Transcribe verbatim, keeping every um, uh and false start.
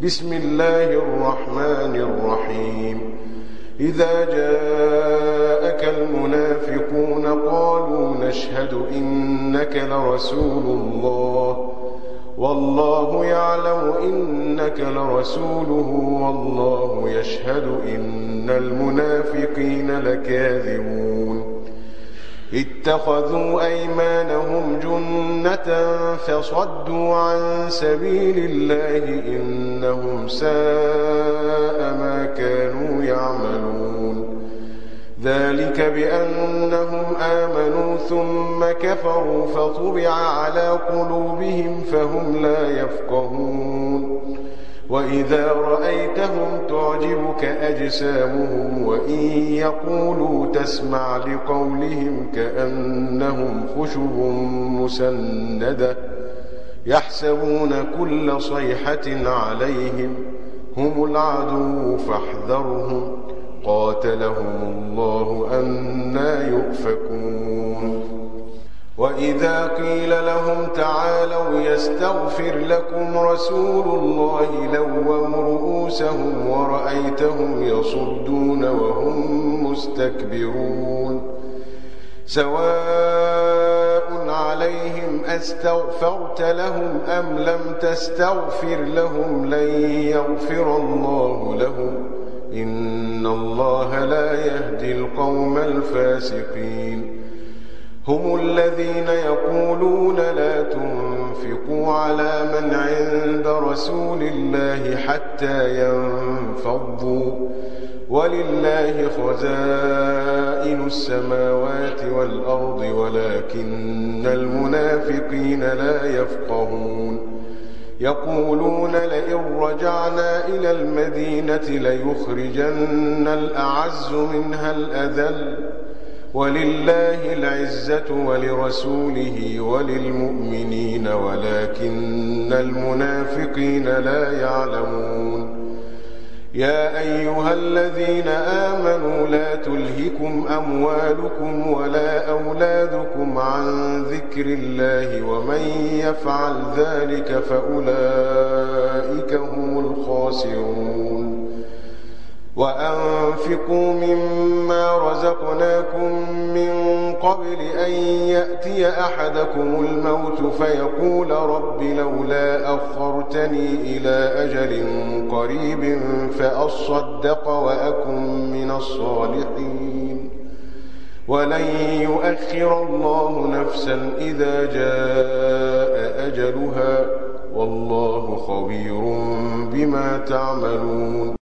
بسم الله الرحمن الرحيم إذا جاءك المنافقون قالوا نشهد إنك لرسول الله والله يعلم إنك لرسوله والله يشهد إن المنافقين لكاذبون اتخذوا أيمانهم جنة فصدوا عن سبيل الله إنهم ساء ما كانوا يعملون ذلك بأنهم آمنوا ثم كفروا فطبع على قلوبهم فهم لا يفقهون وإذا رأيتهم تعجبك أجسامهم وإن يقولوا تسمع لقولهم كأنهم خشب مسندة يحسبون كل صيحة عليهم هم العدو فاحذرهم قاتلهم الله أنى يؤفكون وإذا قيل لهم تعالوا يستغفر لكم رسول الله لووا رؤوسهم ورأيتهم يصدون وهم مستكبرون سواء عليهم أستغفرت لهم أم لم تستغفر لهم لن يغفر الله لهم إن الله لا يهدي القوم الفاسقين هم الذين يقولون لا تنفقوا على من عند رسول الله حتى ينفضوا ولله خزائن السماوات والأرض ولكن المنافقين لا يفقهون يقولون لئن رجعنا إلى المدينة ليخرجن الأعز منها الأذل ولله العزة ولرسوله وللمؤمنين ولكن المنافقين لا يعلمون يا أيها الذين آمنوا لا تلهكم أموالكم ولا أولادكم عن ذكر الله ومن يفعل ذلك فأولئك هم الخاسرون وأنفقوا مما رزقناكم من قبل أن يأتي أحدكم الموت فيقول رب لولا أخرتني إلى أجل قريب فأصدق وأكن من الصالحين ولن يؤخر الله نفسا إذا جاء أجلها والله خبير بما تعملون